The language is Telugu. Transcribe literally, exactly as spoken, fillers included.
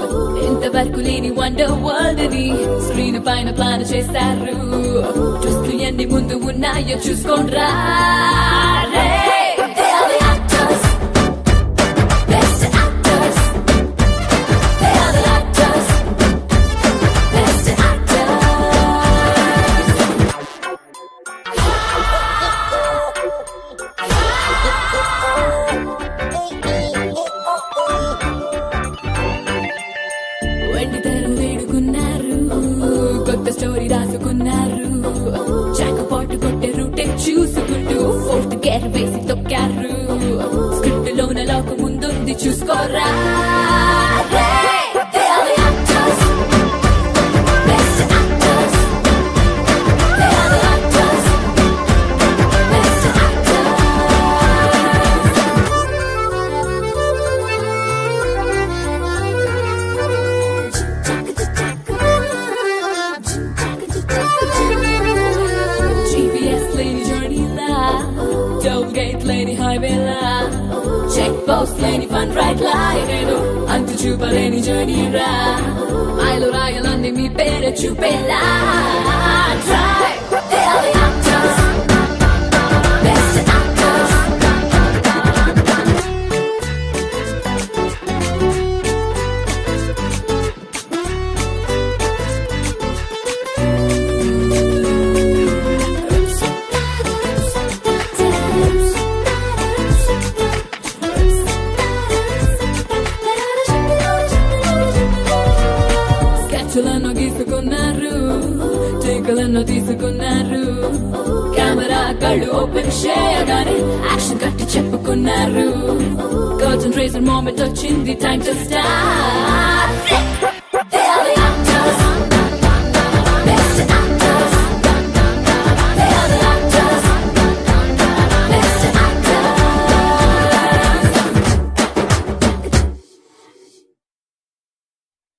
ఇంతవరకు లేని వండర్ వరల్డ్ ని స్క్రీన్ పైన ప్లాన్ చేశారు. ట్విస్ట్లు ఎన్ని ముందు ఉన్నాయో చూసుకోండ్రా. కొత్త స్టోరీ రాసుకున్నారు. చాకపాటు కొట్టే రూటే చూసుకుంటూ ఫోర్త్ గేర్ వేసి తొక్కారు. స్క్రిప్ట్ లోన లోక ముందుంది చూసుకోరా. లేని హైవేలా చెక్ పోస్ట్ లేని ఫన్ రైట్ లాయను అంతు చూపలేని జర్నీ రా. మైలు రాయాలని మీ పేరు చూపేలా. స్కెచ్లను గీసుకున్నారు, టీకలను తీసుకున్నారు. కెమెరా కళ్ళు ఓపెన్ చేయగానే యాక్షన్ కట్టి చెప్పుకున్నారు. కర్టన్ రేజర్ మూమెంట్ వచ్చింది, టైం టు స్టార్ట్.